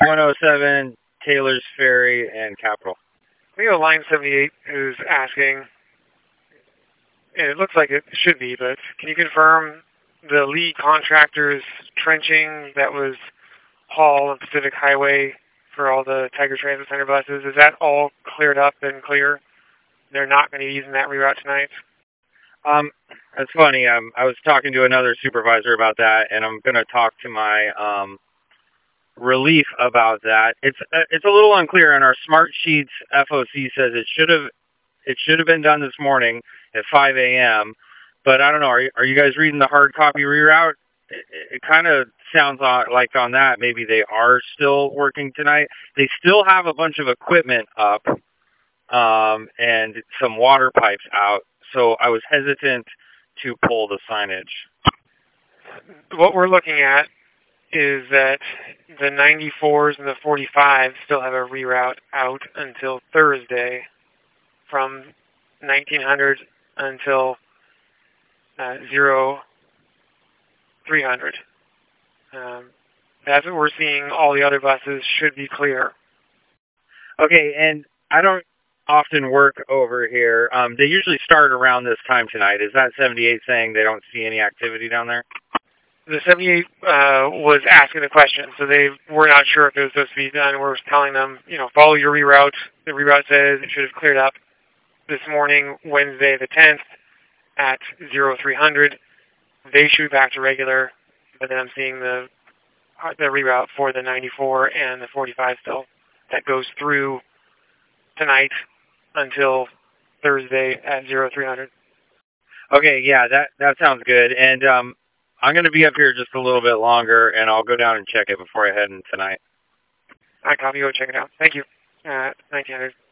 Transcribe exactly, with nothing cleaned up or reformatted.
one oh seven, Taylor's Ferry, and Capitol. We have line seventy-eight who's asking, and it looks like it should be, but can you confirm the lead contractor's trenching that was Hall and Pacific Highway for all the Tiger Transit Center buses, is that all cleared up and clear? They're not going to be using that reroute tonight? Um, it's funny. Um, I was talking to another supervisor about that, and I'm going to talk to my um, relief about that. It's uh, it's a little unclear. On our smart sheets, F O C says it should have it should have been done this morning at five A M But I don't know. Are you, are you guys reading the hard copy reroute? It, it kind of sounds like on that maybe they are still working tonight. They still have a bunch of equipment up um, and some water pipes out. So I was hesitant to pull the signage. What we're looking at is that the ninety-fours and the forty-fives still have a reroute out until Thursday from nineteen hundred until uh, zero three hundred. Um, that's what we're seeing. All the other buses should be clear. Okay, and I don't often work over here. Um, they usually start around this time tonight. Is that seventy-eight saying they don't see any activity down there? The seventy-eight uh, was asking the question, so they were not sure if it was supposed to be done. We're telling them, you know, follow your reroute. The reroute says it should have cleared up this morning, Wednesday the tenth, at zero three hundred. They shoot back to regular, but then I'm seeing the the reroute for the ninety-four and the forty-five still. That goes through tonight until Thursday at zero three hundred. Okay, yeah, that that sounds good. And um, I'm going to be up here just a little bit longer, and I'll go down and check it before I head in tonight. I copy. Go check it out. Thank you. Uh, nineteen hundred.